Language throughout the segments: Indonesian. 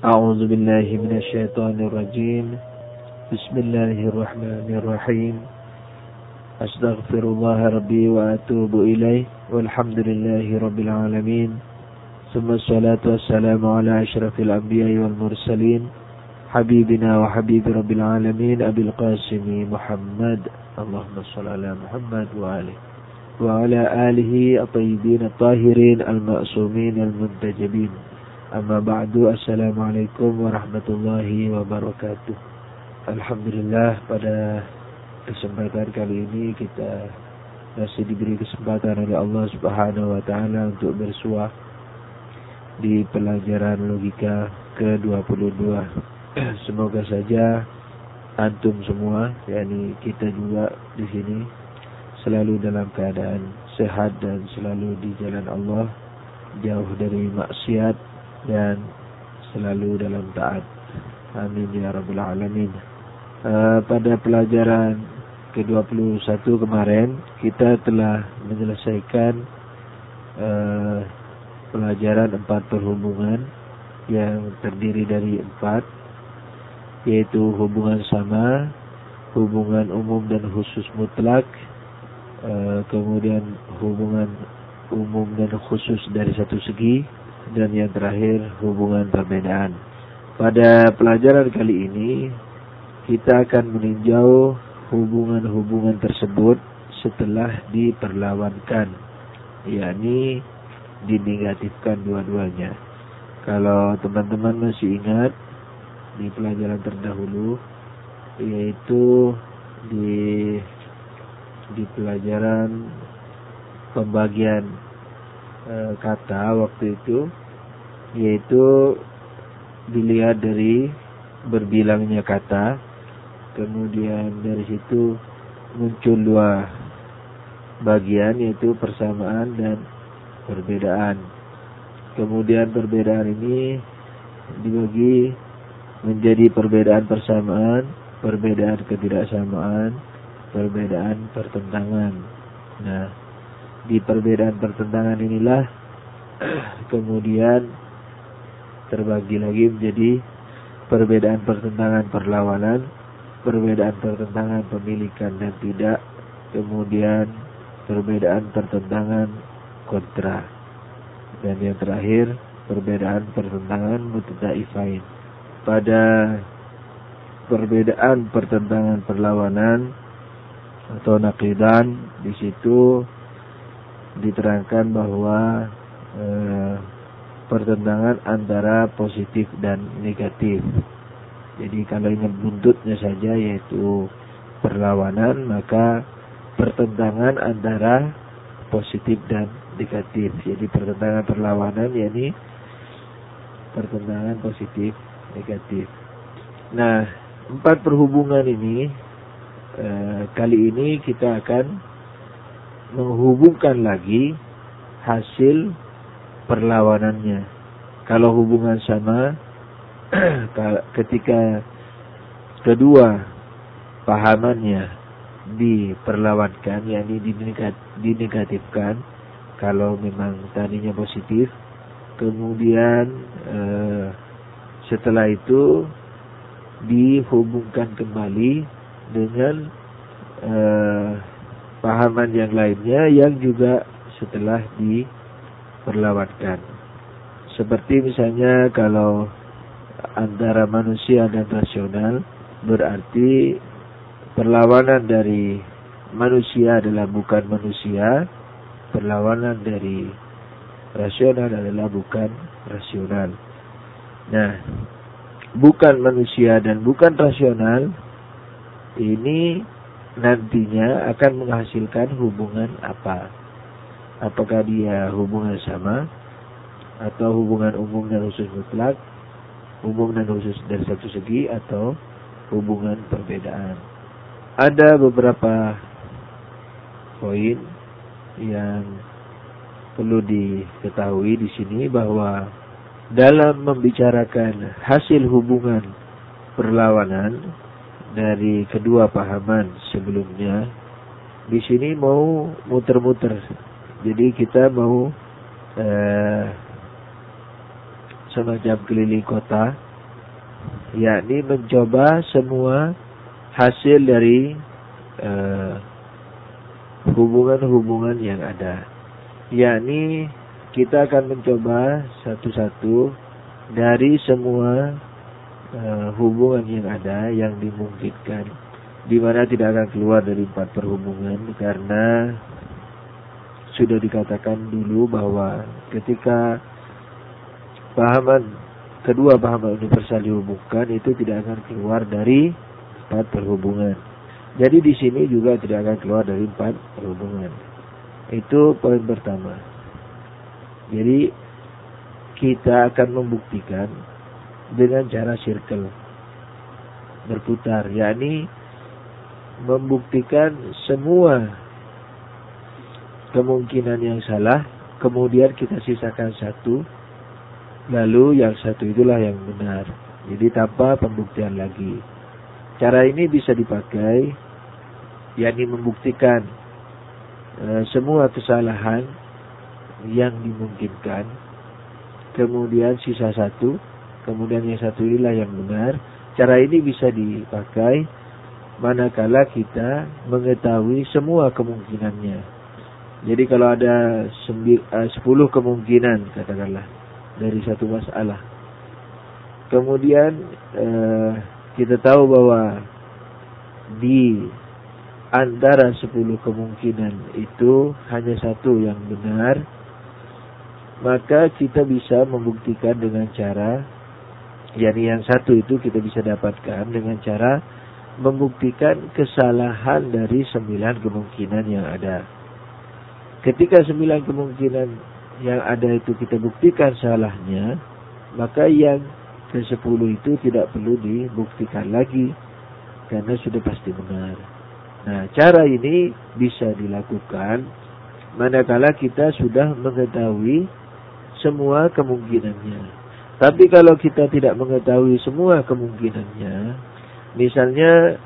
أعوذ بالله من الشيطان الرجيم. بسم الله الرحمن الرحيم. أستغفر الله ربي وأتوب إليه والحمد لله رب العالمين. ثم الصلاة والسلام على أشرف الأنبياء والمرسلين حبيبنا وحبيب رب العالمين أبي القاسم محمد. اللهم صل على محمد وعلى آله الطيبين الطاهرين المأسومين المنتجبين. Amma ba'du, assalamualaikum warahmatullahi wabarakatuh. Alhamdulillah, pada kesempatan kali ini kita masih diberi kesempatan oleh Allah Subhanahu wa taala untuk bersuah di pelajaran logika ke-22. Semoga saja antum semua, yakni kita juga di sini, selalu dalam keadaan sehat dan selalu di jalan Allah, jauh dari maksiat dan selalu dalam taat. Amin ya rabbal alamin. Pada pelajaran ke-21 kemarin kita telah menyelesaikan pelajaran 4 perhubungan yang terdiri dari 4, yaitu hubungan sama, hubungan umum dan khusus mutlak, kemudian hubungan umum dan khusus dari satu segi, dan yang terakhir hubungan perbedaan. Pada pelajaran kali ini kita akan meninjau hubungan-hubungan tersebut setelah diperlawankan, yakni dinegatifkan dua-duanya. Kalau teman-teman masih ingat di pelajaran terdahulu, yaitu di pelajaran pembagian kata waktu itu, yaitu dilihat dari berbilangnya kata, kemudian dari situ muncul 2 bagian, yaitu persamaan dan perbedaan. Kemudian perbedaan ini dibagi menjadi perbedaan persamaan, perbedaan ketidaksamaan, perbedaan pertentangan. Nah, di perbedaan pertentangan inilah kemudian terbagi lagi menjadi perbedaan pertentangan perlawanan, perbedaan pertentangan pemilikan dan tidak, kemudian perbedaan pertentangan kontra, dan yang terakhir perbedaan pertentangan mutadaifain. Pada perbedaan pertentangan perlawanan atau naqidan, di situ diterangkan bahwa pertentangan antara positif dan negatif. Jadi kalau ingat buntutnya saja, yaitu perlawanan, maka pertentangan antara positif dan negatif. Jadi pertentangan perlawanan, yakni pertentangan positif negatif. Nah, 4 perhubungan ini kali ini kita akan menghubungkan lagi hasil perlawanannya. Kalau hubungan sama, ketika kedua pahamannya diperlawankan, yakni dinegatifkan, kalau memang tadinya positif, kemudian setelah itu dihubungkan kembali dengan pahaman yang lainnya yang juga setelah diperlawankan. Seperti misalnya kalau antara manusia dan rasional, berarti perlawanan dari manusia adalah bukan manusia, perlawanan dari rasional adalah bukan rasional. Nah, bukan manusia dan bukan rasional ini nantinya akan menghasilkan hubungan apa? Apakah dia hubungan sama, atau hubungan umum dan khusus mutlak, umum dan khusus dari satu segi, atau hubungan perbedaan? Ada beberapa poin yang perlu diketahui di sini, bahwa dalam membicarakan hasil hubungan perlawanan dari kedua pahaman sebelumnya, di sini mau muter-muter. Jadi kita mau semacam keliling kota yakni mencoba semua hasil dari hubungan-hubungan yang ada. Yakni kita akan mencoba satu-satu dari semua hubungan yang ada yang dimungkinkan, di mana tidak akan keluar dari 4 perhubungan, karena sudah dikatakan dulu bahwa ketika kedua pahaman universal dihubungkan, itu tidak akan keluar dari 4 perhubungan. Jadi di sini juga tidak akan keluar dari 4 perhubungan. Itu poin pertama. Jadi kita akan membuktikan dengan cara circle berputar, yakni membuktikan semua kemungkinan yang salah, kemudian kita sisakan satu, lalu yang satu itulah yang benar. Jadi tanpa pembuktian lagi. Cara ini bisa dipakai, yakni membuktikan semua kesalahan yang dimungkinkan, kemudian sisa satu, kemudian yang satu inilah yang benar. Cara ini bisa dipakai manakala kita mengetahui semua kemungkinannya. Jadi kalau ada 10 kemungkinan katakanlah dari satu masalah, kemudian kita tahu bahwa di antara 10 kemungkinan itu hanya satu yang benar, maka kita bisa membuktikan dengan cara, yakni yang satu itu kita bisa dapatkan dengan cara membuktikan kesalahan dari 9 kemungkinan yang ada. Ketika 9 kemungkinan yang ada itu kita buktikan salahnya, maka yang ke-10 itu tidak perlu dibuktikan lagi, karena sudah pasti benar. Nah, cara ini bisa dilakukan manakala kita sudah mengetahui semua kemungkinannya. Tapi kalau kita tidak mengetahui semua kemungkinannya, misalnya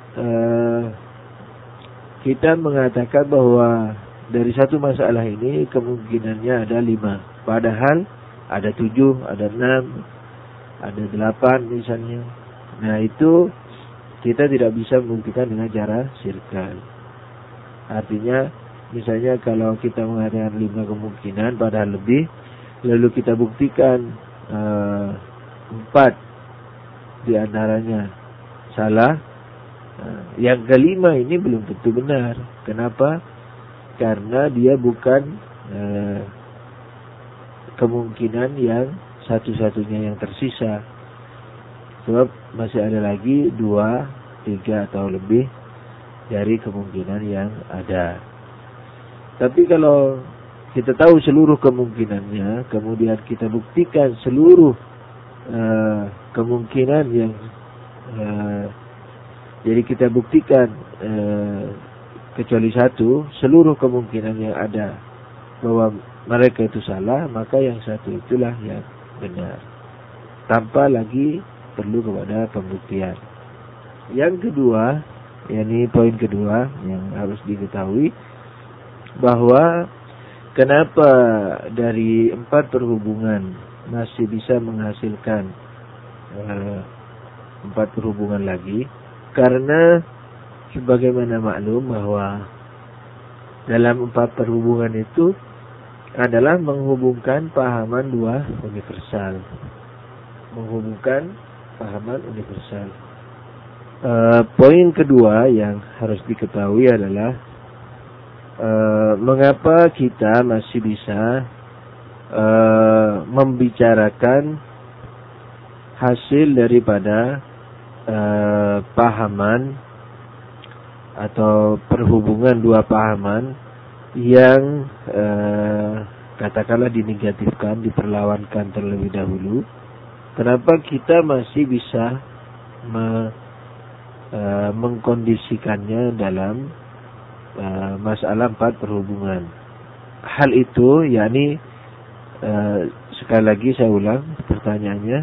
kita mengatakan bahwa dari satu masalah ini kemungkinannya ada 5, padahal ada 7, ada 6, ada 8 misalnya. Nah, itu kita tidak bisa membuktikan dengan cara circle. Artinya, misalnya kalau kita mengatakan 5 kemungkinan padahal lebih, lalu kita buktikan 4 di antaranya salah, yang kelima ini belum tentu benar. Kenapa? Karena dia bukan kemungkinan yang satu-satunya yang tersisa. Sebab masih ada lagi 2, 3 atau lebih dari kemungkinan yang ada. Tapi kalau kita tahu seluruh kemungkinannya, kemudian kita buktikan seluruh kemungkinan yang jadi kita buktikan kecuali satu, seluruh kemungkinan yang ada bahwa mereka itu salah, maka yang satu itulah yang benar, tanpa lagi perlu kepada pembuktian. Yang kedua, yakni poin kedua yang harus diketahui, bahwa kenapa dari 4 perhubungan masih bisa menghasilkan 4 perhubungan lagi, karena sebagaimana maklum bahwa dalam 4 perhubungan itu adalah menghubungkan pahaman 2 universal. Menghubungkan pahaman universal. Poin kedua yang harus diketahui adalah mengapa kita masih bisa membicarakan hasil daripada pahaman atau perhubungan 2 pahaman yang katakanlah dinegatifkan, diperlawankan terlebih dahulu. Kenapa kita masih bisa mengkondisikannya dalam masalah 4 perhubungan? Hal itu, yakni sekali lagi saya ulang pertanyaannya,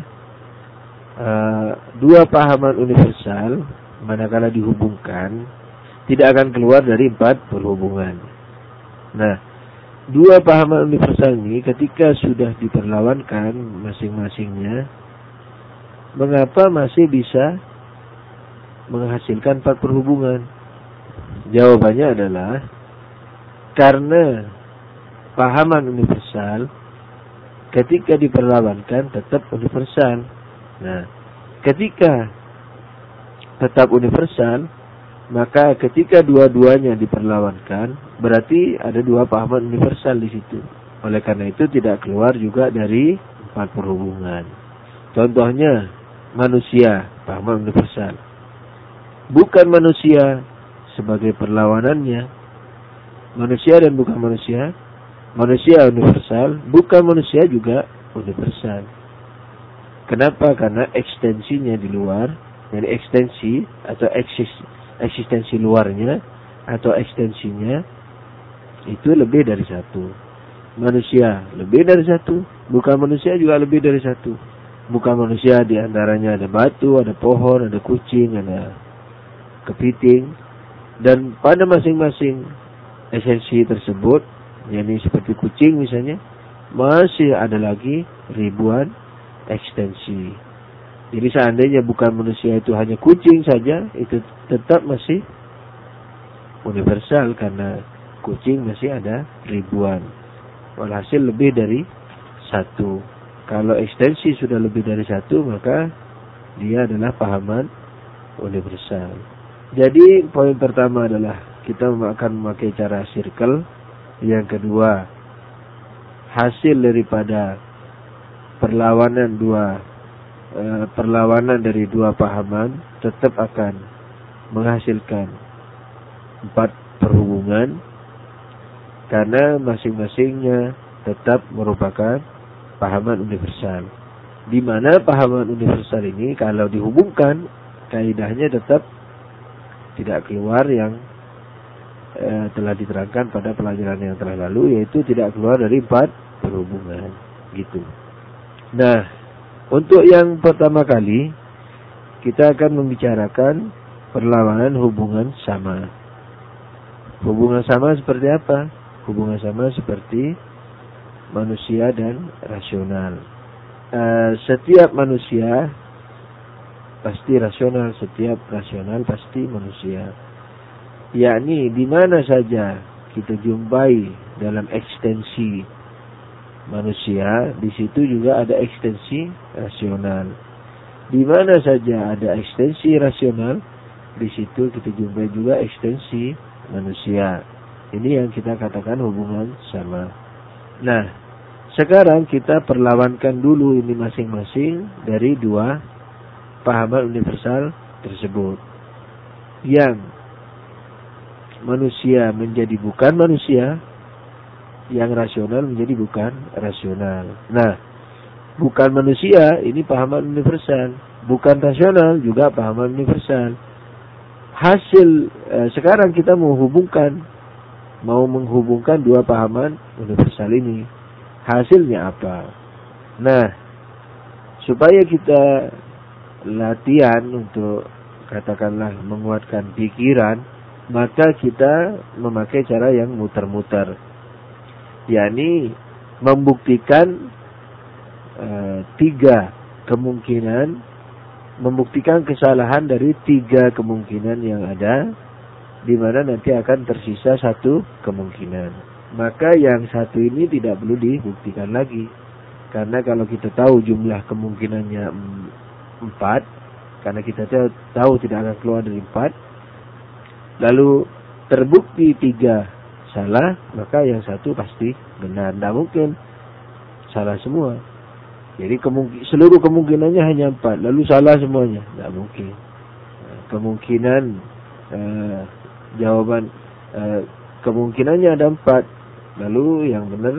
2 pahaman universal manakala dihubungkan tidak akan keluar dari 4 perhubungan. Nah, 2 pahaman universal ini ketika sudah diperlawankan masing-masingnya, mengapa masih bisa menghasilkan 4 perhubungan? Jawabannya adalah karena pahaman universal ketika diperlawankan tetap universal. Nah, ketika tetap universal, maka ketika dua-duanya diperlawankan, berarti ada 2 pahaman universal di situ. Oleh karena itu tidak keluar juga dari 4 perhubungan. Contohnya manusia, pahaman universal. Bukan manusia sebagai perlawanannya. Manusia dan bukan manusia. Manusia universal, bukan manusia juga universal. Kenapa? Karena ekstensinya di luar, jadi ekstensi atau eksistensi luarnya atau ekstensinya itu lebih dari 1. Manusia lebih dari 1, bukan manusia juga lebih dari 1. Bukan manusia diantaranya ada batu, ada pohon, ada kucing, ada kepiting, dan pada masing-masing esensi tersebut, yakni seperti kucing misalnya, masih ada lagi ribuan ekstensi. Jadi seandainya bukan manusia itu hanya kucing saja, itu tetap masih universal karena kucing masih ada ribuan. Walhasil lebih dari 1. Kalau ekstensi sudah lebih dari 1, maka dia adalah pahaman universal. Jadi poin pertama adalah kita akan memakai cara circle. Yang kedua, hasil daripada perlawanan dari 2 pahaman tetap akan menghasilkan 4 perhubungan karena masing-masingnya tetap merupakan pahaman universal. Di mana pahaman universal ini kalau dihubungkan, kaidahnya tetap tidak keluar yang telah diterangkan pada pelajaran yang telah lalu, yaitu tidak keluar dari 4 perhubungan gitu. Nah, untuk yang pertama kali kita akan membicarakan perlawanan hubungan sama. Hubungan sama seperti apa? Hubungan sama seperti manusia dan rasional. Setiap manusia pasti rasional, setiap rasional pasti manusia. Yakni di mana saja kita jumpai dalam ekstensi manusia, di situ juga ada ekstensi rasional. Di mana saja ada ekstensi rasional, di situ kita jumpai juga ekstensi manusia. Ini yang kita katakan hubungan sama. Nah, sekarang kita perlawankan dulu ini masing-masing dari 2 pahaman universal tersebut. Yang manusia menjadi bukan manusia, yang rasional menjadi bukan rasional. Nah, bukan manusia ini pahaman universal, bukan rasional juga pahaman universal. Hasil sekarang kita mau menghubungkan 2 pahaman universal ini. Hasilnya apa? Nah, supaya kita latihan untuk katakanlah menguatkan pikiran, maka kita memakai cara yang muter-muter, yakni membuktikan 3 kemungkinan, membuktikan kesalahan dari 3 kemungkinan yang ada, di mana nanti akan tersisa 1 kemungkinan. Maka yang 1 ini tidak perlu dibuktikan lagi, karena kalau kita tahu jumlah kemungkinannya 4, karena kita tahu tidak akan keluar dari 4, lalu terbukti 3 salah, maka yang 1 pasti benar. Tidak mungkin salah semua. Jadi seluruh kemungkinannya hanya 4, lalu salah semuanya, tidak mungkin. Kemungkinan jawaban kemungkinannya ada 4, lalu yang benar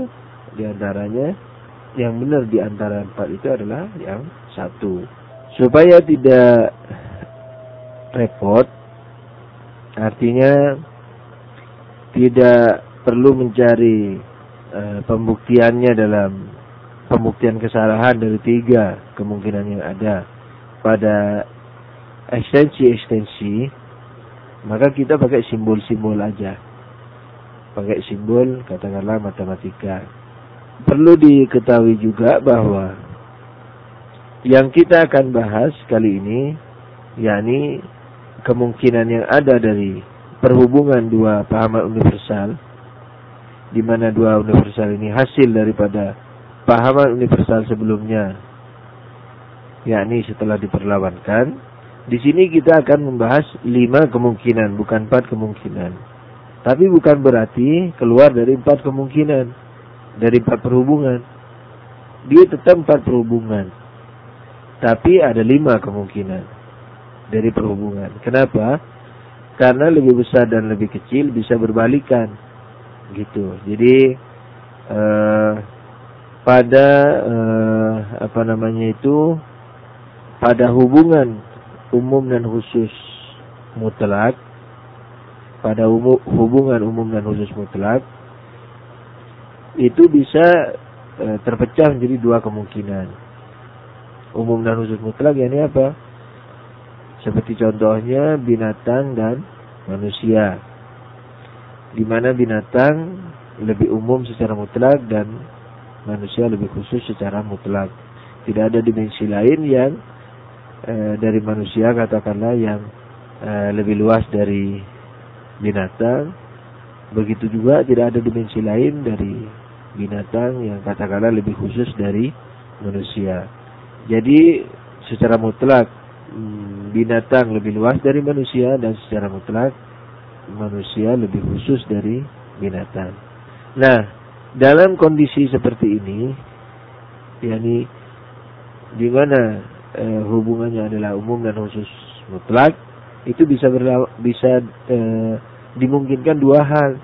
di antara 4 itu adalah yang 1. Supaya tidak repot, artinya tidak perlu mencari pembuktiannya dalam pembuktian kesalahan dari 3 kemungkinan yang ada pada ekstensi, maka kita pakai simbol-simbol aja. Pakai simbol, katakanlah matematika. Perlu diketahui juga bahwa Yang kita akan bahas kali ini, yakni kemungkinan yang ada dari perhubungan dua pahaman universal, di mana dua universal ini hasil daripada pahaman universal sebelumnya, yakni setelah diperlawankan. Di sini kita akan membahas 5 kemungkinan, bukan 4 kemungkinan. Tapi bukan berarti keluar dari 4 kemungkinan, dari 4 perhubungan. Dia tetap 4 perhubungan. Tapi ada 5 kemungkinan dari perhubungan. Kenapa? Karena lebih besar dan lebih kecil bisa berbalikan. Gitu. Jadi pada pada hubungan umum dan khusus mutlak, pada hubungan umum dan khusus mutlak itu bisa terpecah menjadi 2 kemungkinan. Umum dan khusus mutlak yakni apa? Seperti contohnya binatang dan manusia, di mana binatang lebih umum secara mutlak dan manusia lebih khusus secara mutlak. Tidak ada dimensi lain yang dari manusia katakanlah yang lebih luas dari binatang. Begitu juga tidak ada dimensi lain dari binatang yang katakanlah lebih khusus dari manusia. Jadi secara mutlak binatang lebih luas dari manusia, dan secara mutlak manusia lebih khusus dari binatang. Nah, dalam kondisi seperti ini, yakni di mana hubungannya adalah umum dan khusus mutlak, itu bisa dimungkinkan 2 hal,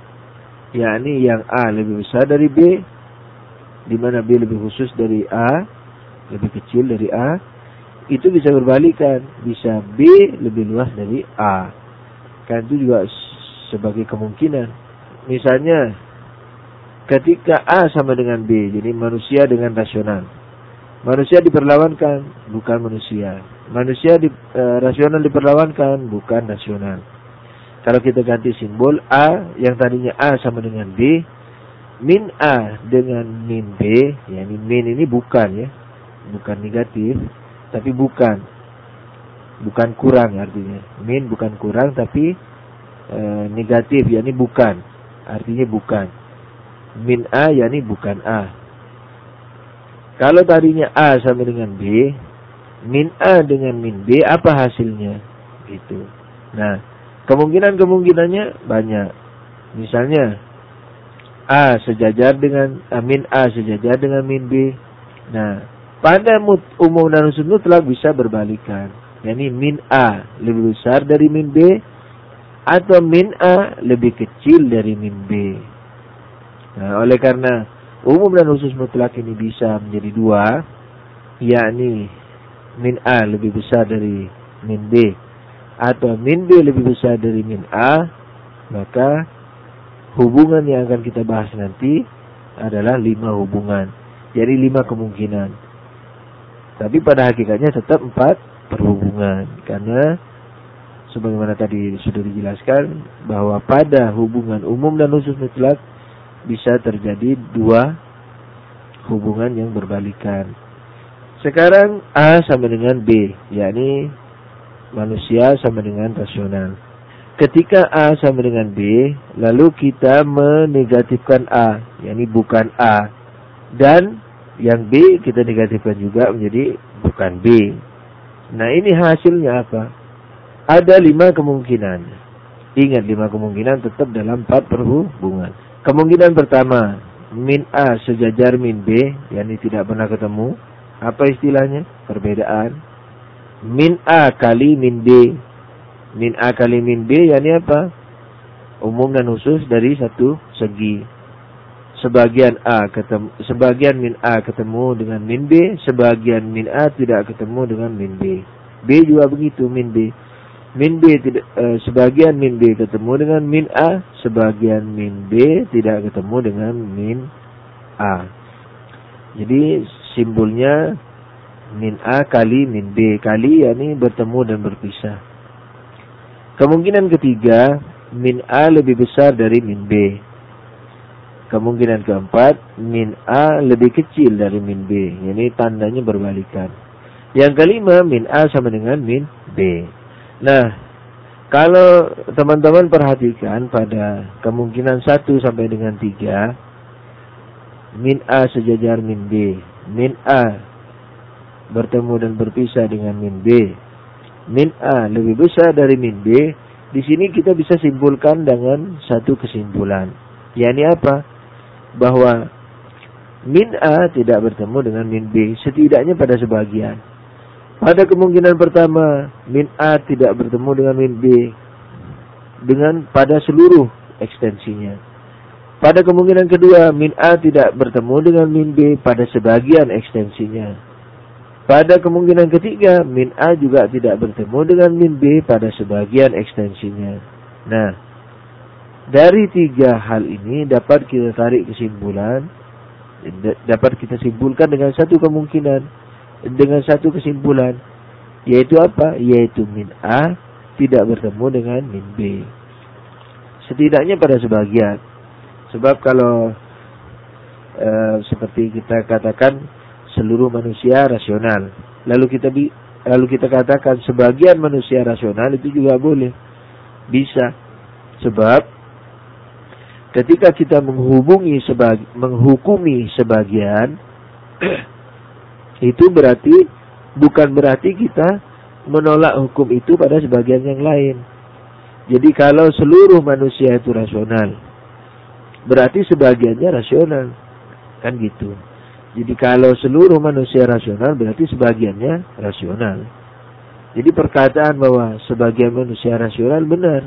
yakni yang A lebih besar dari B, di mana B lebih khusus dari A, lebih kecil dari A. Itu bisa berbalikan, bisa B lebih luas dari A. Kan itu juga sebagai kemungkinan. Misalnya ketika A sama dengan B, jadi manusia dengan rasional. Manusia diperlawankan, bukan manusia. Manusia rasional diperlawankan, bukan rasional. Kalau kita ganti simbol, A yang tadinya A sama dengan B, min A dengan min B, yakni min ini bukan ya, bukan negatif, tapi bukan kurang artinya. Min bukan kurang, tapi negatif, yakni bukan, artinya bukan. Min A yakni bukan A. Kalau tadinya A sama dengan B, min A dengan min B, apa hasilnya? Gitu. Nah, kemungkinannya banyak. Misalnya A sejajar dengan min A sejajar dengan min B. Nah, pada umum dan khusus mutlak bisa berbalikan. Yani min A lebih besar dari min B, atau min A lebih kecil dari min B. Nah, oleh karena umum dan khusus mutlak ini bisa menjadi 2, yakni min A lebih besar dari min B, atau min B lebih besar dari min A, maka hubungan yang akan kita bahas nanti adalah 5 hubungan. Jadi 5 kemungkinan. Tapi pada hakikatnya tetap 4 perhubungan. Karena sebagaimana tadi sudah dijelaskan bahwa pada hubungan umum dan khusus mutlak bisa terjadi 2 hubungan yang berbalikan. Sekarang A sama dengan B, yakni manusia sama dengan rasional. Ketika A sama dengan B, lalu kita menegatifkan A, yakni bukan A. Dan yang B kita negatifkan juga menjadi bukan B. Nah, ini hasilnya apa? Ada 5 kemungkinan. Ingat, 5 kemungkinan tetap dalam 4 perhubungan. Kemungkinan pertama, min A sejajar min B, yakni tidak pernah ketemu. Apa istilahnya? Perbedaan. Min A kali min B. Min A kali min B, yakni apa? Umum dan khusus dari satu segi. Sebagian min A ketemu dengan min B, sebagian min A tidak ketemu dengan min B. B juga begitu, min B. Min B sebagian min B ketemu dengan min A, sebagian min B tidak ketemu dengan min A. Jadi simbolnya min A kali min B, kali yakni bertemu dan berpisah. Kemungkinan ketiga, min A lebih besar dari min B. Kemungkinan keempat, min A lebih kecil dari min B. Ini tandanya berbalikan. Yang kelima, min A sama dengan min B. Nah, kalau teman-teman perhatikan pada kemungkinan 1 sampai dengan 3, min A sejajar min B. Min A bertemu dan berpisah dengan min B. Min A lebih besar dari min B. Di sini kita bisa simpulkan dengan satu kesimpulan. yakni apa? Bahwa min A tidak bertemu dengan min B, setidaknya pada sebagian. Pada kemungkinan pertama, min A tidak bertemu dengan min B pada seluruh ekstensinya. Pada kemungkinan kedua, min A tidak bertemu dengan min B pada sebagian ekstensinya. Pada kemungkinan ketiga, min A juga tidak bertemu dengan min B pada sebagian ekstensinya. Nah, dari tiga hal ini dapat kita tarik kesimpulan, dapat kita simpulkan dengan satu kemungkinan, dengan satu kesimpulan, yaitu apa? Yaitu min A tidak bertemu dengan min B. Setidaknya pada sebagian. Sebab kalau seperti kita katakan seluruh manusia rasional, lalu kita katakan sebagian manusia rasional, itu juga boleh, bisa. Sebab ketika kita menghukumi sebagian itu bukan berarti kita menolak hukum itu pada sebagian yang lain. Jadi kalau seluruh manusia itu rasional, berarti sebagiannya rasional, kan gitu. Jadi kalau seluruh manusia rasional, berarti sebagiannya rasional. Jadi perkataan bahwa sebagian manusia rasional benar.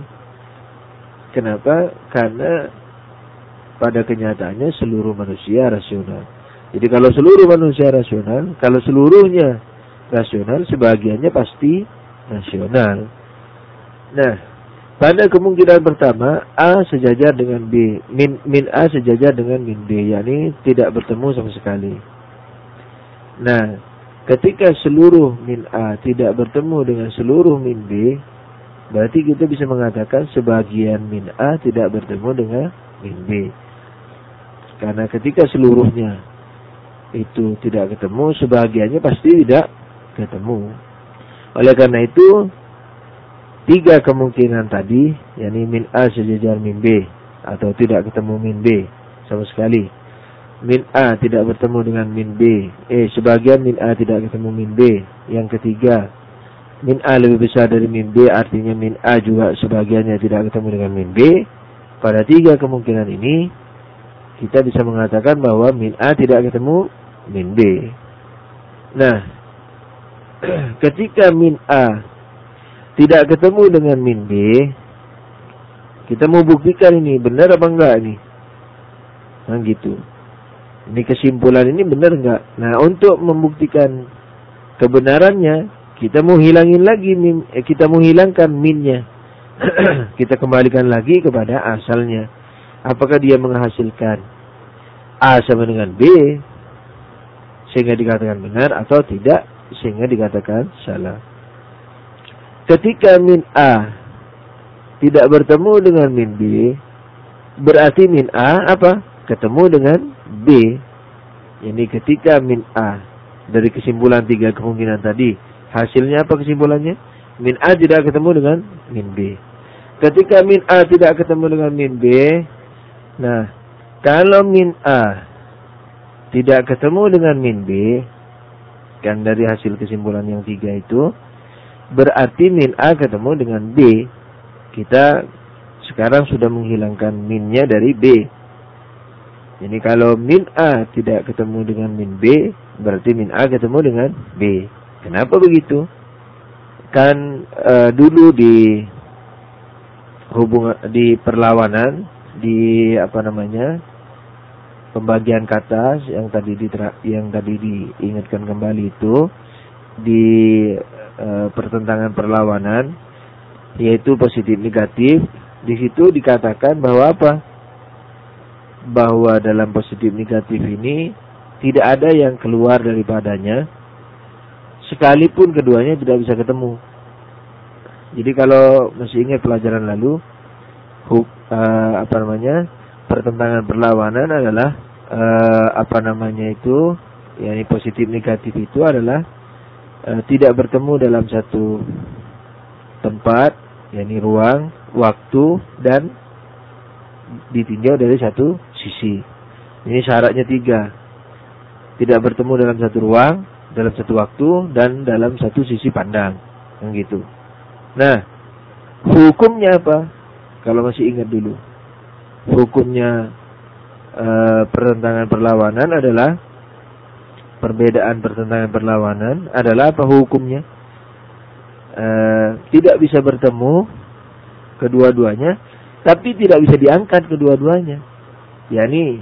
Kenapa? Karena pada kenyataannya seluruh manusia rasional. Jadi kalau seluruh manusia rasional, kalau seluruhnya rasional, sebagiannya pasti rasional. Nah, pada kemungkinan pertama, A sejajar dengan B, min A sejajar dengan min B, yakni tidak bertemu sama sekali. Nah, ketika seluruh min A tidak bertemu dengan seluruh min B, berarti kita bisa mengatakan sebagian min A tidak bertemu dengan min B. Karena ketika seluruhnya itu tidak ketemu, sebagiannya pasti tidak ketemu. Oleh karena itu, tiga kemungkinan tadi, yakni min A sejajar min B, atau tidak ketemu min B sama sekali. Min A tidak bertemu dengan min B. Sebagian min A tidak ketemu min B. Yang ketiga, min A lebih besar dari min B, artinya min A juga sebagiannya tidak ketemu dengan min B. Pada tiga kemungkinan ini, kita bisa mengatakan bahwa min A tidak ketemu min B. Nah, ketika min A tidak ketemu dengan min B, kita mau buktikan ini benar apa enggak ini. Nah gitu. Ini kesimpulan ini benar enggak? Nah, untuk membuktikan kebenarannya, kita mau hilangkan minnya. Kita kembalikan lagi kepada asalnya. Apakah dia menghasilkan A sama dengan B sehingga dikatakan benar, atau tidak sehingga dikatakan salah. Ketika min A tidak bertemu dengan min B, berarti min A apa? Ketemu dengan B. Ini ketika min A, dari kesimpulan tiga kemungkinan tadi, hasilnya apa kesimpulannya? Min A tidak ketemu dengan min B. Ketika min A tidak ketemu dengan min B, nah, kalau min A tidak ketemu dengan min B, kan dari hasil kesimpulan yang tiga itu, berarti min A ketemu dengan B. Kita sekarang sudah menghilangkan minnya dari B. Jadi kalau min A tidak ketemu dengan min B, berarti min A ketemu dengan B. Kenapa begitu? Kan dulu di perlawanan, di pembagian kata yang tadi diingatkan kembali itu, di pertentangan perlawanan, yaitu positif negatif. Di situ dikatakan bahwa apa? Bahwa dalam positif negatif ini tidak ada yang keluar daripadanya, sekalipun keduanya tidak bisa ketemu. Jadi kalau masih ingat pelajaran lalu, pertentangan perlawanan adalah yakni positif negatif itu adalah tidak bertemu dalam satu tempat, yakni ruang, waktu, dan ditinjau dari satu sisi. Ini syaratnya 3. Tidak bertemu dalam satu ruang, dalam satu waktu, dan dalam satu sisi pandang. Yang gitu. Nah, hukumnya apa? Kalau masih ingat dulu. Hukumnya pertentangan perlawanan adalah, perbedaan pertentangan perlawanan adalah apa hukumnya? Tidak bisa bertemu kedua-duanya, tapi tidak bisa diangkat kedua-duanya. yakni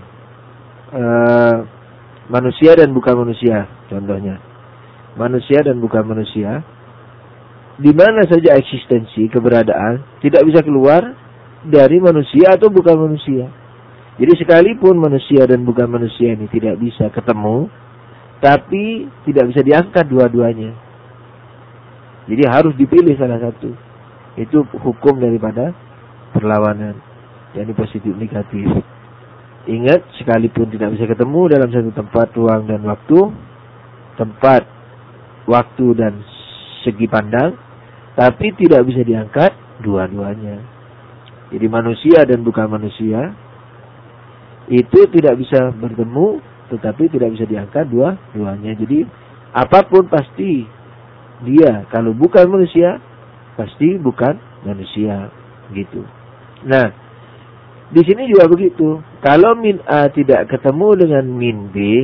manusia dan bukan manusia, contohnya. Manusia dan bukan manusia, di mana saja eksistensi, keberadaan, tidak bisa keluar dari manusia atau bukan manusia. Jadi sekalipun manusia dan bukan manusia ini tidak bisa ketemu, tapi tidak bisa diangkat dua-duanya. Jadi harus dipilih salah satu. Itu hukum daripada perlawanan, yakni positif negatif. Ingat, sekalipun tidak bisa ketemu dalam satu tempat, ruang dan waktu, tempat, waktu dan segi pandang, tapi tidak bisa diangkat dua-duanya. Jadi manusia dan bukan manusia itu tidak bisa bertemu, tetapi tidak bisa diangkat dua-duanya. Jadi apapun pasti dia, kalau bukan manusia pasti bukan manusia, gitu. Nah, di sini juga begitu. Kalau min A tidak ketemu dengan min B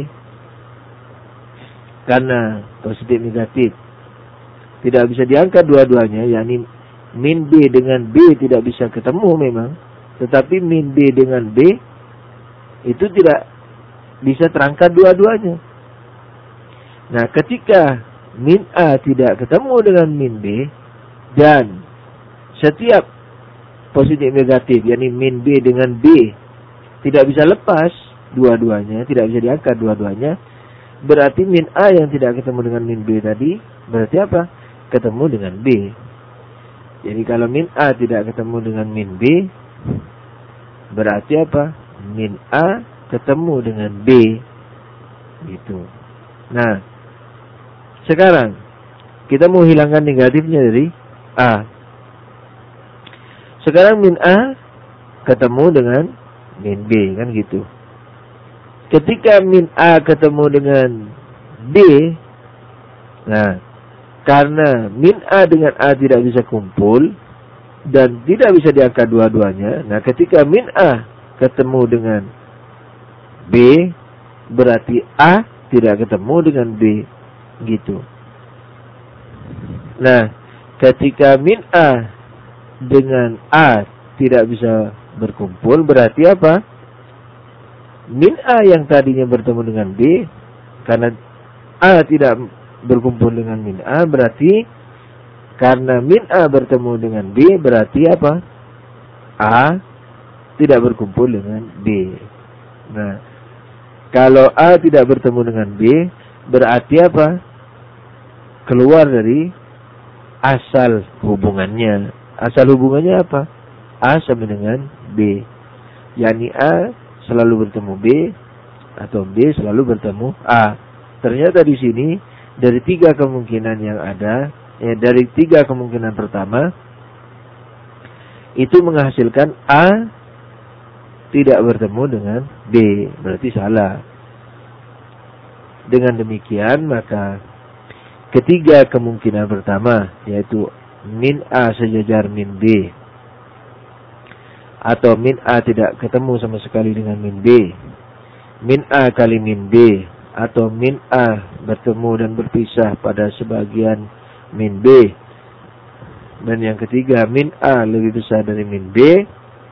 karena positif negatif, tidak bisa diangkat dua-duanya, yakni min B dengan B tidak bisa ketemu memang, tetapi min B dengan B itu tidak bisa terangkat dua-duanya. Nah, ketika min A tidak ketemu dengan min B dan setiap positif negatif, yakni min B dengan B tidak bisa lepas dua-duanya, tidak bisa diangkat dua-duanya, berarti min A yang tidak ketemu dengan min B tadi berarti apa? Ketemu dengan B. Jadi kalau min A tidak ketemu dengan min B berarti apa? Min A ketemu dengan B, gitu. Nah, sekarang kita mau hilangkan negatifnya dari A. Sekarang min A ketemu dengan min B, kan gitu. Ketika min A ketemu dengan B, nah, karena min A dengan A tidak bisa kumpul dan tidak bisa diangkat dua-duanya, nah ketika min A ketemu dengan B, berarti A tidak ketemu dengan B, gitu. Nah, ketika min A dengan A tidak bisa berkumpul, berarti apa? Min A yang tadinya bertemu dengan B, karena A tidak berkumpul dengan min A, berarti karena min A bertemu dengan B, berarti apa? A tidak berkumpul dengan B. Nah, kalau A tidak bertemu dengan B, berarti apa? Keluar dari asal hubungannya. Asal hubungannya apa? A sama dengan B. Yani A selalu bertemu B atau B selalu bertemu A. Ternyata di sini dari 3 kemungkinan yang ada, dari 3 kemungkinan pertama itu menghasilkan A tidak bertemu dengan B, berarti salah. Dengan demikian maka ketiga kemungkinan pertama, yaitu min A sejajar min B, atau min A tidak ketemu sama sekali dengan min B, min A kali min B, atau min A bertemu dan berpisah pada sebagian min B, dan yang ketiga min A lebih besar dari min B,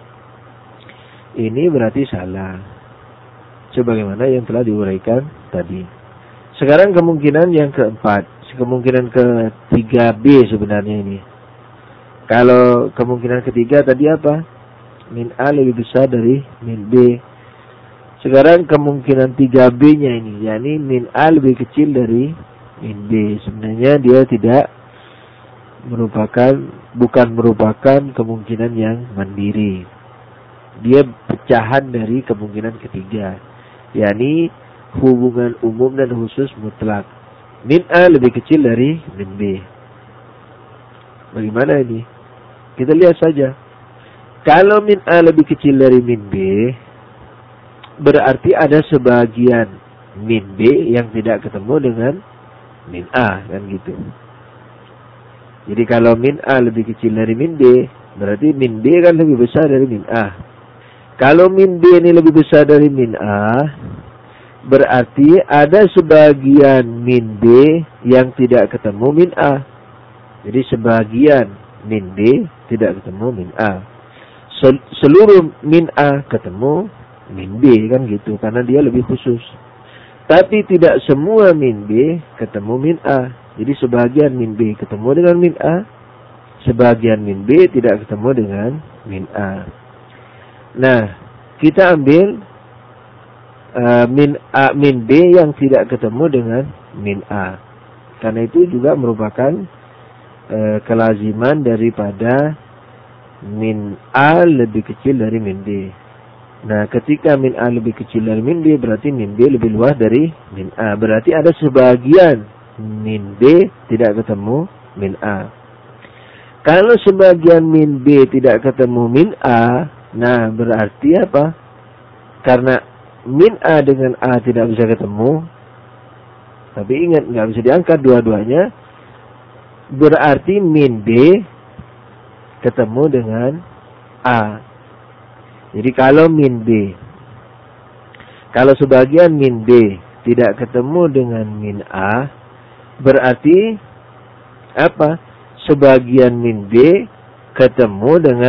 ini berarti salah, sebagaimana yang telah diuraikan tadi. Sekarang kemungkinan yang keempat, kemungkinan ketiga B sebenarnya ini. Kalau kemungkinan ketiga tadi apa? Min A lebih besar dari min B. Sekarang kemungkinan 3B-nya ini, yakni min A lebih kecil dari min B. Sebenarnya dia tidak bukan merupakan kemungkinan yang mandiri. Dia pecahan dari kemungkinan ketiga, yakni hubungan umum dan khusus mutlak. min A lebih kecil dari min B. Bagaimana ini? Kita lihat saja. Kalau min A lebih kecil dari min B, berarti ada sebagian min B yang tidak ketemu dengan min A, kan gitu. Jadi kalau min A lebih kecil dari min B, berarti min B kan lebih besar dari min A. Kalau min B ini lebih besar dari min A, berarti ada sebagian min B yang tidak ketemu min A. Jadi sebagian min B tidak ketemu min A. Seluruh min A ketemu min B, kan gitu, karena dia lebih khusus. Tapi tidak semua min B ketemu min A. Jadi sebagian min B ketemu dengan min A, sebagian min B tidak ketemu dengan min A. Nah, kita ambil min B yang tidak ketemu dengan min A. Karena itu juga merupakan kelaziman daripada min A lebih kecil dari min B. Nah, ketika min A lebih kecil dari min B, berarti min B lebih luas dari min A. Berarti ada sebagian min B tidak ketemu min A. Kalau sebagian min B tidak ketemu min A, nah berarti apa? Karena min A dengan A tidak bisa ketemu, tapi ingat nggak bisa diangkat dua-duanya, berarti min B ketemu dengan A. Jadi kalau sebagian min B tidak ketemu dengan min A, berarti apa? Sebagian min B ketemu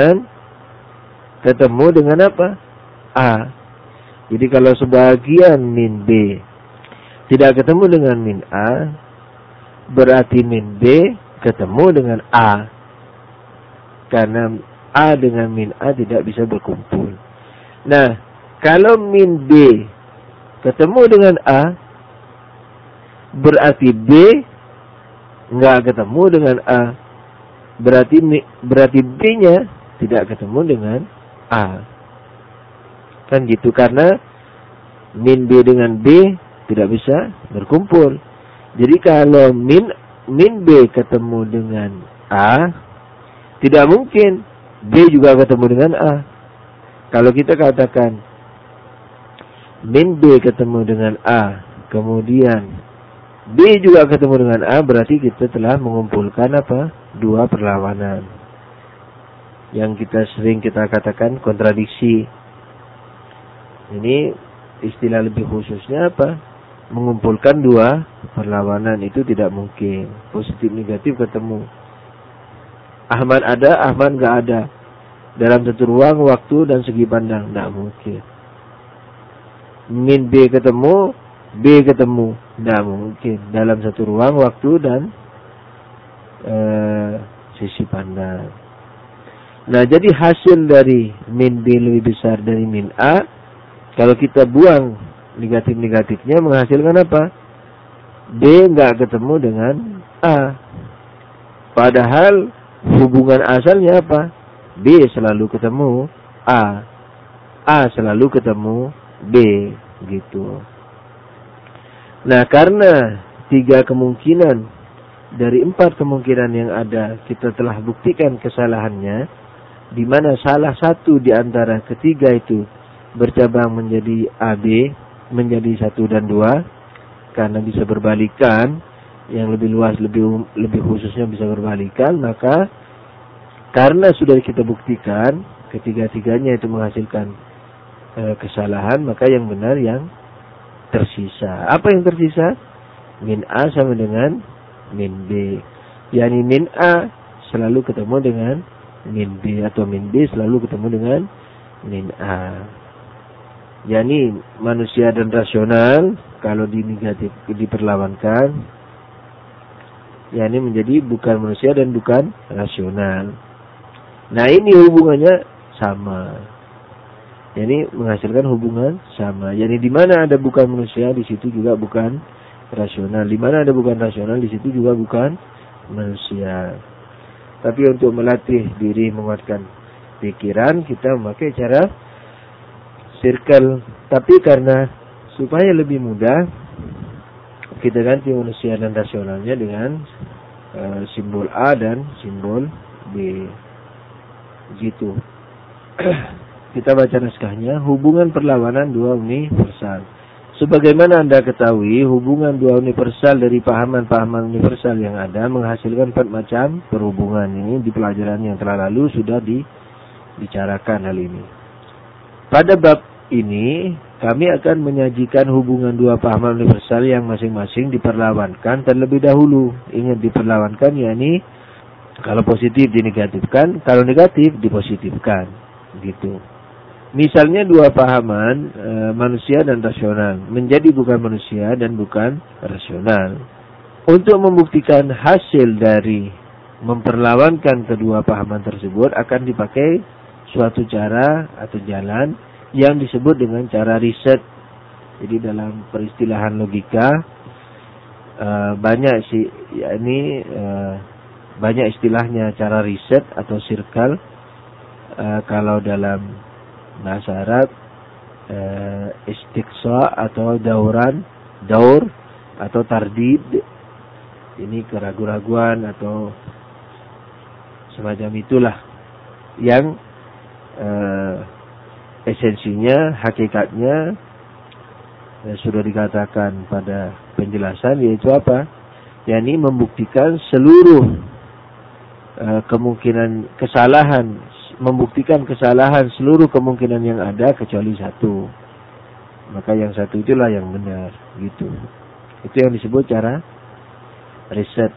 dengan apa? A. Jadi kalau sebagian min B tidak ketemu dengan min A, berarti min B ketemu dengan A. Karena A dengan min A tidak bisa berkumpul. Nah, kalau min B ketemu dengan A, berarti B nggak ketemu dengan A. Berarti B-nya tidak ketemu dengan A. Kan gitu, karena min B dengan B tidak bisa berkumpul. Jadi kalau min B ketemu dengan A, tidak mungkin B juga ketemu dengan A. Kalau kita katakan min B ketemu dengan A, kemudian B juga ketemu dengan A, berarti kita telah mengumpulkan apa? Dua perlawanan. Yang sering kita katakan kontradiksi. Ini istilah lebih khususnya apa? Mengumpulkan dua perlawanan itu tidak mungkin. Positif negatif ketemu. Ahmad ada, Ahmad nggak ada. Dalam satu ruang, waktu, dan segi pandang. Tidak mungkin. Min B ketemu, B ketemu. Tidak mungkin. Dalam satu ruang, waktu, dan sisi pandang. Nah, jadi hasil dari min B lebih besar dari min A, kalau kita buang negatif-negatifnya, menghasilkan apa? B nggak ketemu dengan A. Padahal hubungan asalnya apa? B selalu ketemu A. A selalu ketemu B, gitu. Nah, karena 3 kemungkinan dari 4 kemungkinan yang ada, kita telah buktikan kesalahannya, di mana salah satu di antara ketiga itu bercabang menjadi AB, menjadi 1 dan 2, karena bisa berbalikan, yang lebih luas, lebih khususnya bisa berbalikan, maka karena sudah kita buktikan ketiga-tiganya itu menghasilkan kesalahan, maka yang benar yang tersisa. Apa yang tersisa? Min A sama dengan min B. Yani min A selalu ketemu dengan min B, atau min B selalu ketemu dengan min A. Yani manusia dan rasional kalau diperlawankan, yani menjadi bukan manusia dan bukan rasional. Nah, ini hubungannya sama. Yani menghasilkan hubungan sama. Yani di mana ada bukan manusia, di situ juga bukan rasional. Di mana ada bukan rasional, di situ juga bukan manusia. Tapi untuk melatih diri menguatkan pikiran, kita memakai cara circle. Tapi karena supaya lebih mudah, kita ganti manusia dan rasionalnya dengan simbol A dan simbol B. Gitu. Kita baca naskahnya. Hubungan perlawanan dua universal. Sebagaimana Anda ketahui, hubungan dua universal dari pahaman-pahaman universal yang ada menghasilkan 4 macam perhubungan. Ini di pelajaran yang telah lalu sudah dibicarakan hal ini. Pada bab ini, kami akan menyajikan hubungan dua pahaman universal yang masing-masing diperlawankan terlebih dahulu. Ingat, diperlawankan, yakni kalau positif dinegatifkan, kalau negatif dipositifkan. Gitu. Misalnya dua pahaman manusia dan rasional menjadi bukan manusia dan bukan rasional. Untuk membuktikan hasil dari memperlawankan kedua pahaman tersebut akan dipakai suatu cara atau jalan yang disebut dengan cara riset. Jadi dalam peristilahan logika banyak banyak istilahnya cara riset atau circle. Kalau dalam bahasa Arab istiqsa atau daur atau tardid, ini keraguan-raguan atau semacam itulah yang esensinya, hakikatnya sudah dikatakan pada penjelasan, yaitu apa? yakni membuktikan seluruh kemungkinan kesalahan, membuktikan kesalahan seluruh kemungkinan yang ada kecuali satu. Maka yang satu itulah yang benar, gitu. Itu yang disebut cara riset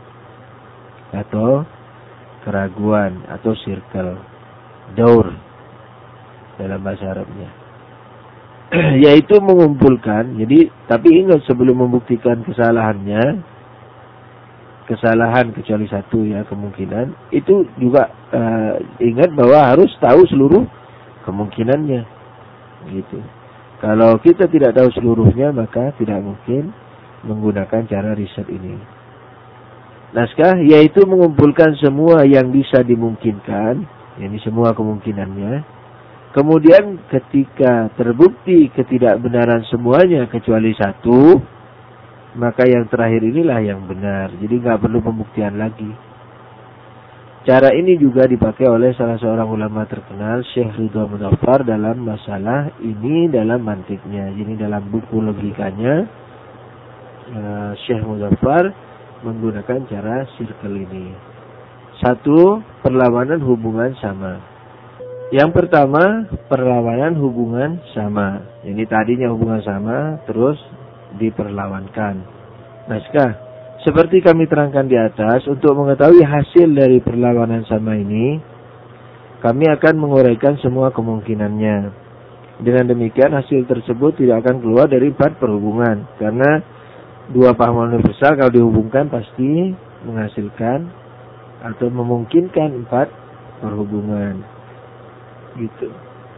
atau keraguan atau circle, daur dalam bahasa Arabnya. Yaitu mengumpulkan. Jadi, tapi ingat sebelum membuktikan kesalahannya, kesalahan kecuali satu ya kemungkinan, itu juga ingat bahwa harus tahu seluruh kemungkinannya, gitu. Kalau kita tidak tahu seluruhnya, maka tidak mungkin menggunakan cara riset ini. Naskah yaitu mengumpulkan semua yang bisa dimungkinkan, ini semua kemungkinannya. Kemudian ketika terbukti ketidakbenaran semuanya kecuali satu, maka yang terakhir inilah yang benar. Jadi nggak perlu pembuktian lagi. Cara ini juga dipakai oleh salah seorang ulama terkenal, Syekh Ridho Muzaffar, dalam masalah ini dalam mantiknya. Jadi dalam buku logikanya, Syekh Muzaffar menggunakan cara circle ini. Satu, perlawanan hubungan sama. Yang pertama, perlawanan hubungan sama. Ini tadinya hubungan sama, terus diperlawankan. Naskah, seperti kami terangkan di atas, untuk mengetahui hasil dari perlawanan sama ini, kami akan menguraikan semua kemungkinannya. Dengan demikian, hasil tersebut tidak akan keluar dari 4 perhubungan. Karena dua pahaman universal kalau dihubungkan pasti menghasilkan atau memungkinkan 4 perhubungan. Gitu.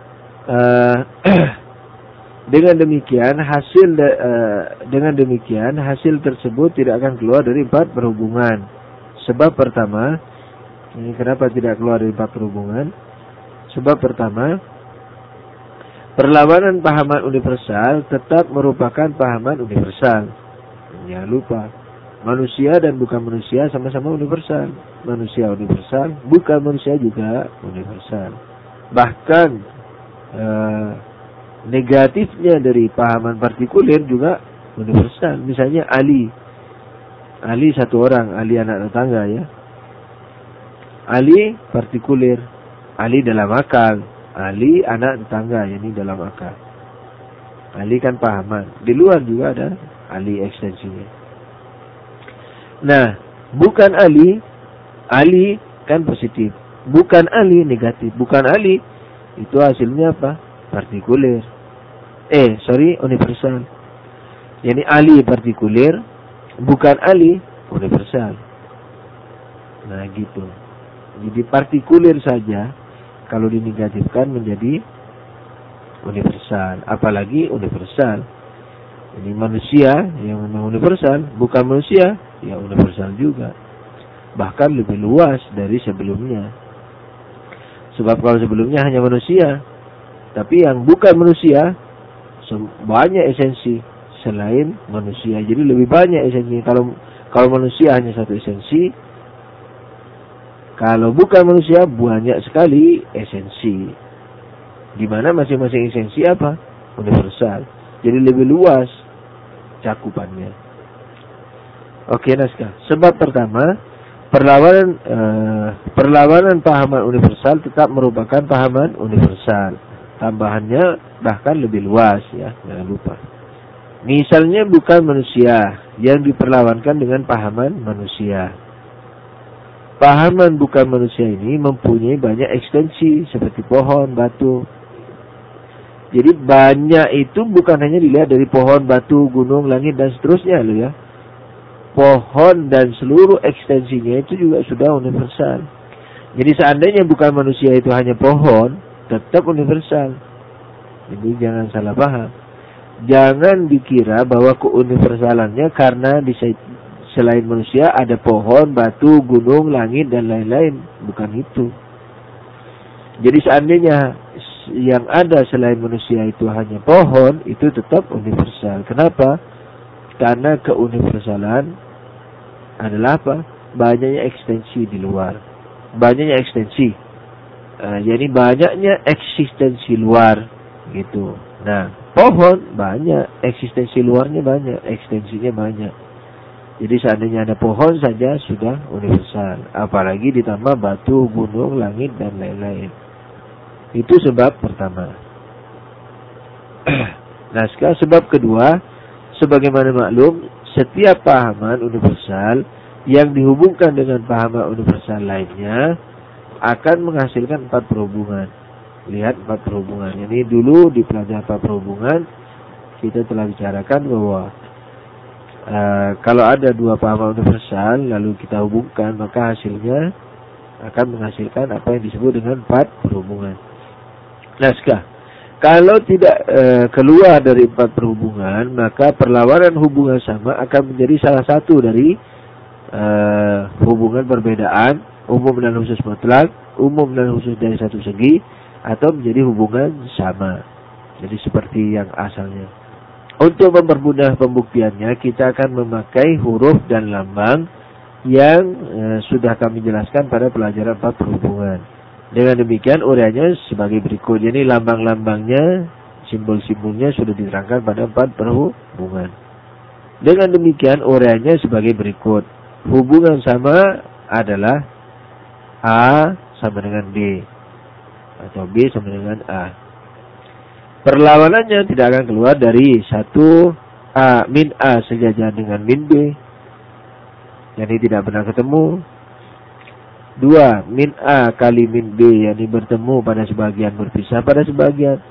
Dengan demikian hasil tersebut tidak akan keluar dari 4 perhubungan. Sebab pertama, ini kenapa tidak keluar dari 4 perhubungan? Sebab pertama, perlawanan pahaman universal tetap merupakan pahaman universal. Jangan lupa, manusia dan bukan manusia sama-sama universal. Manusia universal, bukan manusia juga universal. Bahkan negatifnya dari pahaman partikuler juga universal. Misalnya Ali satu orang, Ali anak tetangga ya. Ali partikuler, Ali dalam akal, Ali anak tetangga, yani dalam akal. Ali kan pahaman. Di luar juga ada Ali ekstensinya. Nah, bukan Ali kan positif. Bukan Ali negatif. Bukan Ali itu hasilnya apa? Partikuler. Universal. Yani Ali partikuler, bukan Ali universal. Nah gitu. Jadi partikuler saja kalau dinegatifkan menjadi universal. Apalagi universal. Ini manusia yang memang universal, bukan manusia ya universal juga. Bahkan lebih luas dari sebelumnya. Sebab kalau sebelumnya hanya manusia, tapi yang bukan manusia banyak esensi selain manusia. Jadi lebih banyak esensi. Kalau manusia hanya satu esensi, kalau bukan manusia banyak sekali esensi. Di mana masing-masing esensi apa? Universal. Jadi lebih luas cakupannya. Oke, naskah. Sebab pertama, perlawanan pahaman universal tetap merupakan pahaman universal. Tambahannya bahkan lebih luas ya, jangan lupa. Misalnya bukan manusia yang diperlawankan dengan pahaman manusia. Pahaman bukan manusia ini mempunyai banyak ekstensi seperti pohon, batu. Jadi banyak itu bukan hanya dilihat dari pohon, batu, gunung, langit dan seterusnya loh ya. Pohon dan seluruh ekstensinya itu juga sudah universal. Jadi seandainya bukan manusia itu hanya pohon, tetap universal. Jadi jangan salah paham. Jangan dikira bahwa keuniversalannya karena selain manusia ada pohon, batu, gunung, langit dan lain-lain. Bukan itu. Jadi seandainya yang ada selain manusia itu hanya pohon, itu tetap universal. Kenapa? Karena keuniversalan adalah apa? Banyaknya ekstensi di luar. Banyaknya ekstensi. Jadi banyaknya eksistensi luar. Gitu. Nah, pohon banyak. Eksistensi luarnya banyak. Ekstensinya banyak. Jadi seandainya ada pohon saja sudah universal. Apalagi ditambah batu, gunung, langit dan lain-lain. Itu sebab pertama. Nah, sekarang sebab kedua, sebagaimana maklum, setiap pahaman universal yang dihubungkan dengan pahaman universal lainnya akan menghasilkan 4 perhubungan. Lihat 4 perhubungan. Ini dulu di pelajaran 4 perhubungan kita telah bicarakan bahwa kalau ada 2 pahaman universal lalu kita hubungkan, maka hasilnya akan menghasilkan apa yang disebut dengan 4 perhubungan. Nah, sekarang kalau tidak keluar dari 4 perhubungan, maka perlawanan hubungan sama akan menjadi salah satu dari hubungan perbedaan umum dan khusus mutlak, umum dan khusus dari satu segi, atau menjadi hubungan sama. Jadi seperti yang asalnya. Untuk mempermudah pembuktiannya, kita akan memakai huruf dan lambang yang sudah kami jelaskan pada pelajaran 4 perhubungan. Dengan demikian uraiannya sebagai berikut. Jadi lambang-lambangnya, simbol-simbolnya sudah diterangkan pada 4 perhubungan. Dengan demikian uraiannya sebagai berikut. Hubungan sama adalah A sama dengan B, atau B sama dengan A. Perlawanannya tidak akan keluar dari 1 A min A sejajar dengan min B, jadi tidak pernah ketemu. 2 min A kali min B, yakni bertemu pada sebagian, berpisah pada sebagian.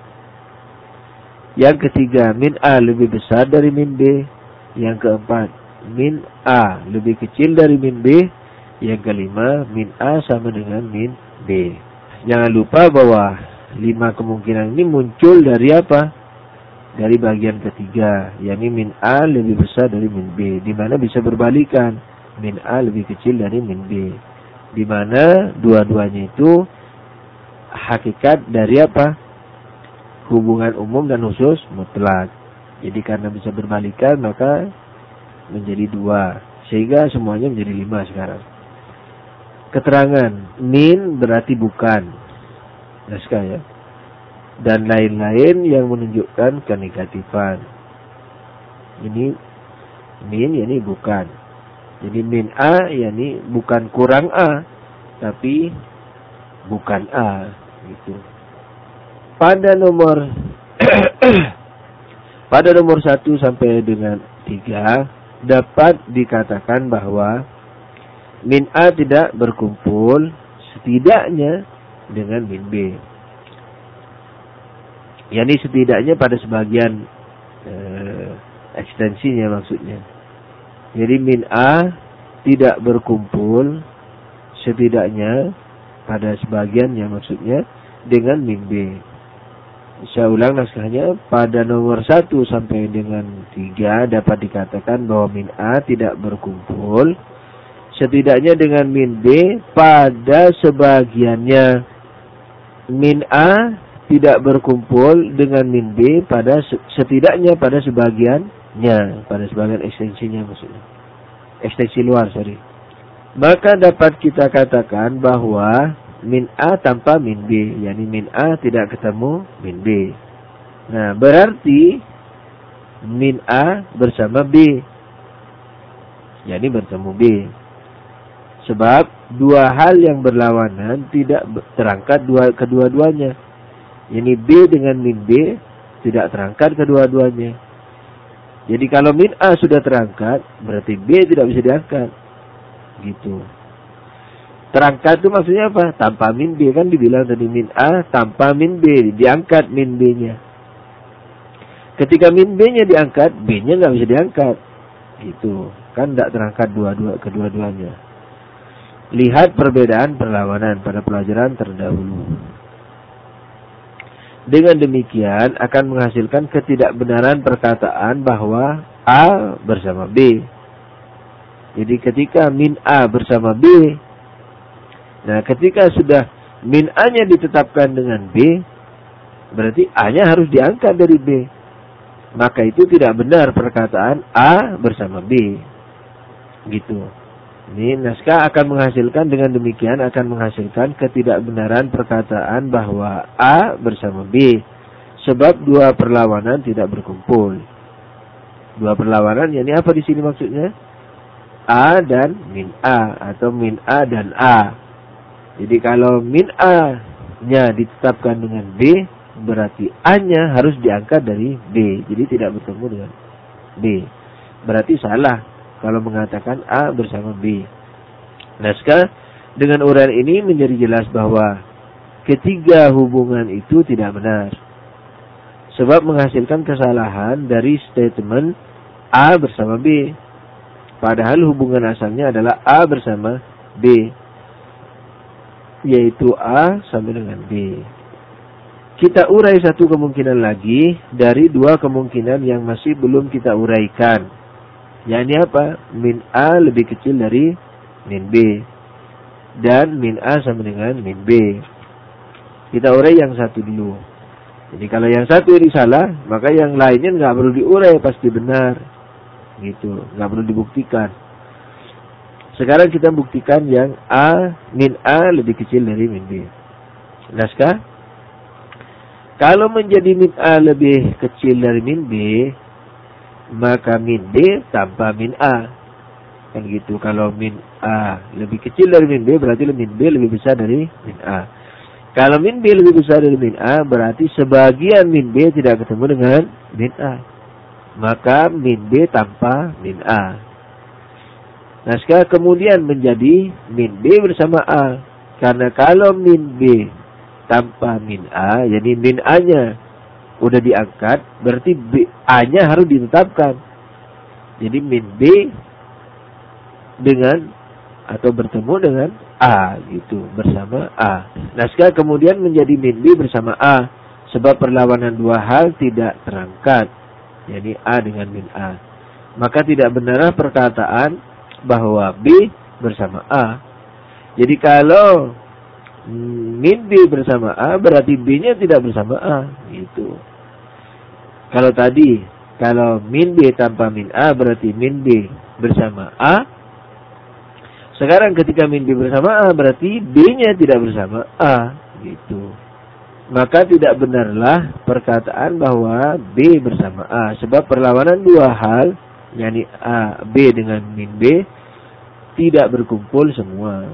Yang ketiga, min A lebih besar dari min B. Yang keempat, min A lebih kecil dari min B. Yang kelima, min A sama dengan min B. Jangan lupa bahwa 5 kemungkinan ini muncul dari apa? Dari bagian ketiga, yakni min A lebih besar dari min B, di mana bisa berbalikan, min A lebih kecil dari min B, di mana dua-duanya itu hakikat dari apa? Hubungan umum dan khusus mutlak. Jadi karena bisa berbalikan maka menjadi 2, sehingga semuanya menjadi 5 sekarang. Keterangan min berarti bukan, naskah ya, dan lain-lain yang menunjukkan kenegatifan. Ini min, yakni bukan. Jadi min A, yakni bukan kurang A, tapi bukan A, gitu. Pada nomor pada nomor 1 sampai dengan 3 dapat dikatakan bahwa min A tidak berkumpul setidaknya dengan min B. Yani setidaknya pada sebagian ekstensinya maksudnya. Jadi min A tidak berkumpul setidaknya pada sebagiannya maksudnya dengan min B. Saya ulang naskahnya. Pada nomor 1 sampai dengan 3 dapat dikatakan bahwa min A tidak berkumpul setidaknya dengan min B pada sebagiannya. Min A tidak berkumpul dengan min B pada setidaknya pada sebagian luarnya, pada sebagian ekstensinya maksudnya. Ekstensi luar, sorry. Maka dapat kita katakan bahwa min A tanpa min B, yakni min A tidak ketemu min B. Nah, berarti min A bersama B, yakni bertemu B. Sebab dua hal yang berlawanan tidak terangkat kedua-duanya. Yakni B dengan min B tidak terangkat kedua-duanya. Jadi kalau min A sudah terangkat, berarti B tidak bisa diangkat. Gitu. Terangkat itu maksudnya apa? Tanpa min B, kan dibilang tadi min A tanpa min B, diangkat min B-nya. Ketika min B-nya diangkat, B-nya nggak bisa diangkat. Gitu. Kan tidak terangkat kedua-duanya. Lihat perbedaan perlawanan pada pelajaran terdahulu. Dengan demikian akan menghasilkan ketidakbenaran perkataan bahwa A bersama B. Jadi ketika min A bersama B, nah ketika sudah min A-nya ditetapkan dengan B, berarti A-nya harus diangkat dari B. Maka itu tidak benar perkataan A bersama B. Gitu. Ini naskah akan menghasilkan, dengan demikian akan menghasilkan ketidakbenaran perkataan bahwa A bersama B. Sebab dua perlawanan tidak berkumpul. Dua perlawanan, yakni apa di sini maksudnya? A dan min A, atau min A dan A. Jadi kalau min A-nya ditetapkan dengan B, berarti A-nya harus diangkat dari B. Jadi tidak bertemu dengan B. Berarti salah kalau mengatakan A bersama B. Naskah dengan uraian ini menjadi jelas bahwa ketiga hubungan itu tidak benar. Sebab menghasilkan kesalahan dari statement A bersama B. Padahal hubungan asalnya adalah A bersama B. Yaitu A sama dengan B. Kita urai satu kemungkinan lagi dari dua kemungkinan yang masih belum kita uraikan. Yakni apa? Min A lebih kecil dari min B. Dan min A sama dengan min B. Kita urai yang satu dulu. Jadi kalau yang satu ini salah, maka yang lainnya nggak perlu diurai, pasti benar. Gitu, nggak perlu dibuktikan. Sekarang kita buktikan yang min A lebih kecil dari min B. Naskah? Kalau menjadi min A lebih kecil dari min B, maka min B tanpa min A. Kan gitu. Kalau min A lebih kecil dari min B, berarti min B lebih besar dari min A. Kalau min B lebih besar dari min A, berarti sebagian min B tidak ketemu dengan min A. Maka min B tanpa min A. Nah sekarang kemudian menjadi min B bersama A. Karena kalau min B tanpa min A, jadi min A-nya udah diangkat, berarti A-nya harus ditetapkan. Jadi min B dengan atau bertemu dengan A gitu, bersama A. Nah sekarang kemudian menjadi min B bersama A, sebab perlawanan dua hal tidak terangkat, jadi A dengan min A. Maka tidak benarlah perkataan bahwa B bersama A. Jadi kalau min B bersama A, berarti B-nya tidak bersama A gitu. Kalau tadi, kalau min B tanpa min A, berarti min B bersama A. Sekarang ketika min B bersama A, berarti B-nya tidak bersama A gitu. Maka tidak benarlah perkataan bahwa B bersama A. Sebab perlawanan dua hal, yakni A, B dengan min B, tidak berkumpul semua.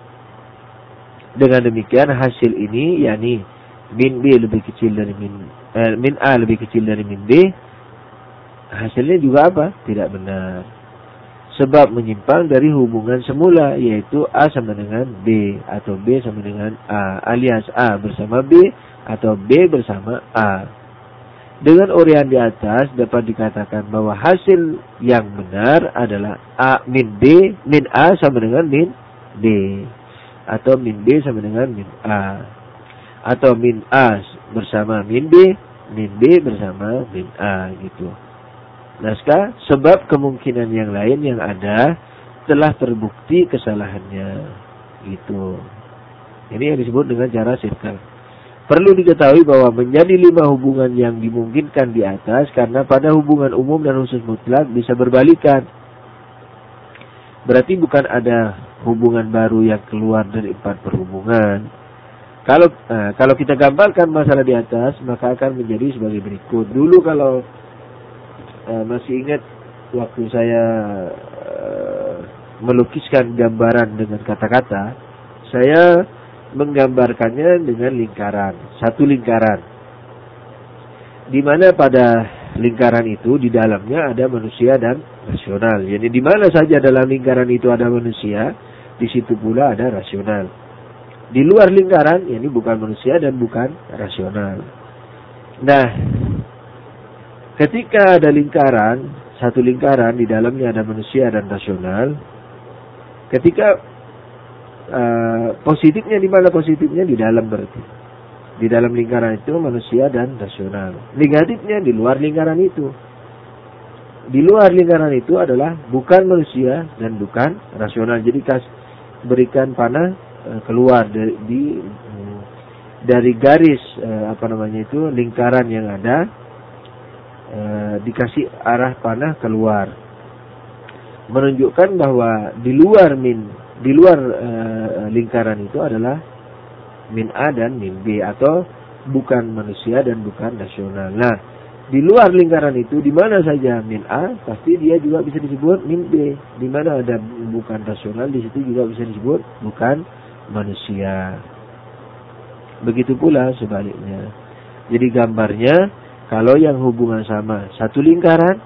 Dengan demikian hasil ini, yakni min B lebih kecil dari min A lebih kecil dari min B, hasilnya juga apa? Tidak benar. Sebab menyimpang dari hubungan semula, yaitu A sama dengan B, atau B sama dengan A, alias A bersama B, atau B bersama A. Dengan uraian di atas dapat dikatakan bahwa hasil yang benar adalah min A sama dengan min B, atau min B sama dengan min A, atau min A bersama min B bersama min A gitu. Naskah, sebab kemungkinan yang lain yang ada telah terbukti kesalahannya gitu. Ini yang disebut dengan cara sirkel. Perlu diketahui bahwa menjadi 5 hubungan yang dimungkinkan di atas karena pada hubungan umum dan khusus mutlak bisa berbalikan. Berarti bukan ada hubungan baru yang keluar dari 4 perhubungan. Kalau kita gambarkan masalah di atas, maka akan menjadi sebagai berikut. Dulu kalau masih ingat waktu saya melukiskan gambaran dengan kata-kata, saya menggambarkannya dengan lingkaran, satu lingkaran. Di mana pada lingkaran itu di dalamnya ada manusia dan rasional. Jadi di mana saja dalam lingkaran itu ada manusia, di situ pula ada rasional. Di luar lingkaran, ini bukan manusia dan bukan rasional. Nah, ketika ada lingkaran, satu lingkaran di dalamnya ada manusia dan rasional, ketika positifnya di mana? Positifnya di dalam berarti. Di dalam lingkaran itu manusia dan rasional. Negatifnya di luar lingkaran itu. Di luar lingkaran itu adalah bukan manusia dan bukan rasional. Jadi berikan panah keluar dari garis lingkaran yang ada, dikasih arah panah keluar. Menunjukkan bahwa di luar lingkaran itu adalah min A dan min B, atau bukan manusia dan bukan rasional. Nah, di luar lingkaran itu di mana saja min A, pasti dia juga bisa disebut min B. Di mana ada bukan rasional, di situ juga bisa disebut bukan manusia. Begitu pula sebaliknya. Jadi gambarnya, kalau yang hubungan sama satu lingkaran,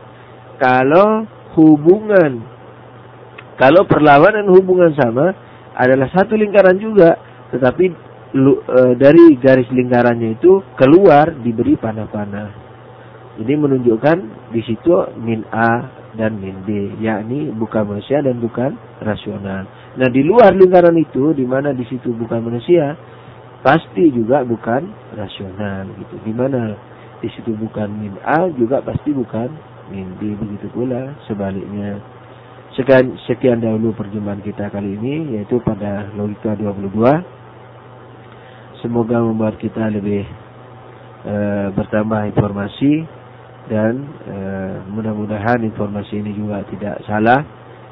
kalau perlawanan hubungan sama adalah satu lingkaran juga, tetapi dari garis lingkarannya itu keluar diberi panah-panah. Jadi menunjukkan di situ min A dan min B, yakni bukan manusia dan bukan rasional. Nah, di luar lingkaran itu, di mana di situ bukan manusia, pasti juga bukan rasional gitu. Di mana di situ bukan min A, juga pasti bukan min B. Begitu pula sebaliknya. Sekian dahulu perjumpaan kita kali ini, yaitu pada logika 22. Semoga membuat kita lebih bertambah informasi, dan mudah-mudahan informasi ini juga tidak salah,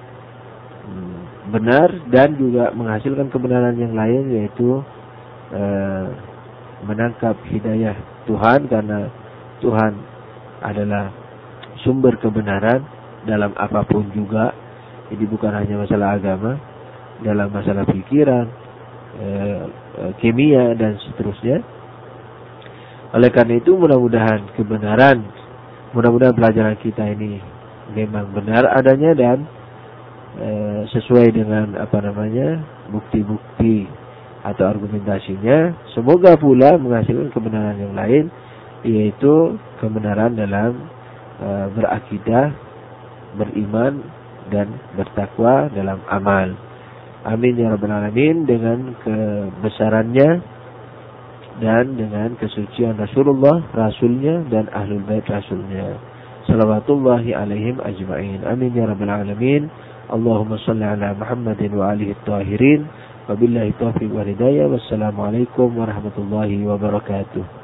benar, dan juga menghasilkan kebenaran yang lain, yaitu menangkap hidayah Tuhan, karena Tuhan adalah sumber kebenaran dalam apapun juga. Jadi bukan hanya masalah agama, dalam masalah pikiran, kimia, dan seterusnya. Oleh karena itu mudah-mudahan pelajaran kita ini memang benar adanya dan sesuai dengan bukti-bukti atau argumentasinya. Semoga pula menghasilkan kebenaran yang lain, yaitu kebenaran dalam berakidah, beriman, dan bertakwa dalam amal. Amin ya rabbal alamin. Dengan kebesarannya dan dengan kesucian Rasulullah, Rasulnya, dan Ahlul Bait Rasulnya, salawatullahi alaihim ajma'in. Amin ya rabbal alamin. Allahumma salli ala Muhammadin wa alihi tahirin. Wabillahi taufiq wal hidayah. Wassalamualaikum warahmatullahi wabarakatuh.